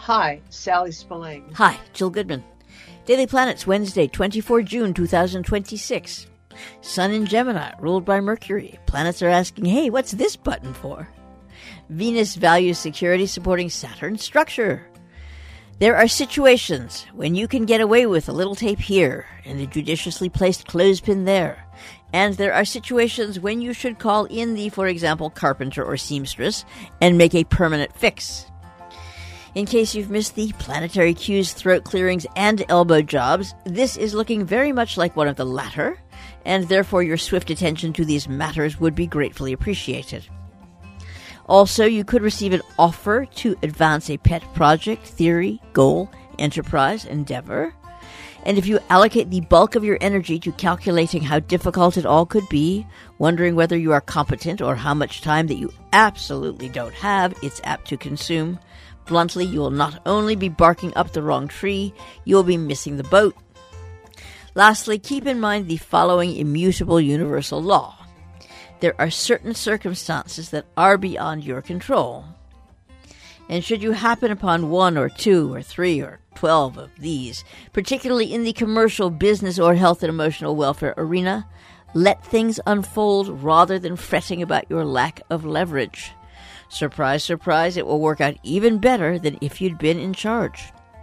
Hi, Sally Spillane. Hi, Jill Goodman. Daily Planets, Wednesday, 24 June 2026. Sun in Gemini, ruled by Mercury. Planets are asking, hey, what's this button for? Venus values security, supporting Saturn's structure. There are situations when you can get away with a little tape here and a judiciously placed clothespin there. And there are situations when you should call in the, for example, carpenter or seamstress and make a permanent fix. In case you've missed the planetary cues, throat clearings, and elbow jobs, this is looking very much like one of the latter, and therefore your swift attention to these matters would be gratefully appreciated. Also, you could receive an offer to advance a pet project, theory, goal, enterprise, endeavor. And if you allocate the bulk of your energy to calculating how difficult it all could be, wondering whether you are competent or how much time that you absolutely don't have, it's apt to consume. Bluntly, you will not only be barking up the wrong tree, you will be missing the boat. Lastly, keep in mind the following immutable universal law. There are certain circumstances that are beyond your control. And should you happen upon 1 or 2 or 3 or 12 of these, particularly in the commercial, business, or health and emotional welfare arena, let things unfold rather than fretting about your lack of leverage. Surprise, surprise, it will work out even better than if you'd been in charge.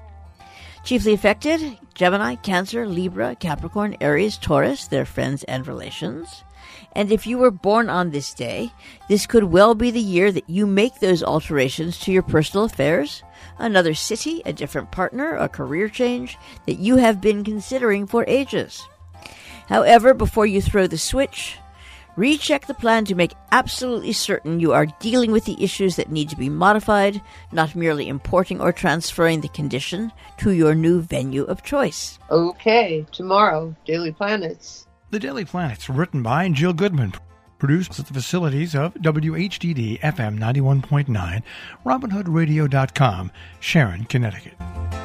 Chiefly affected, Gemini, Cancer, Libra, Capricorn, Aries, Taurus, their friends and relations. And if you were born on this day, this could well be the year that you make those alterations to your personal affairs, another city, a different partner, a career change that you have been considering for ages. However, before you throw the switch, recheck the plan to make absolutely certain you are dealing with the issues that need to be modified, not merely importing or transferring the condition to your new venue of choice. Okay, tomorrow, Daily Planets. The Daily Planets, written by Jill Goodman, produced at the facilities of WHDD FM 91.9, RobinHoodRadio.com, Sharon, Connecticut.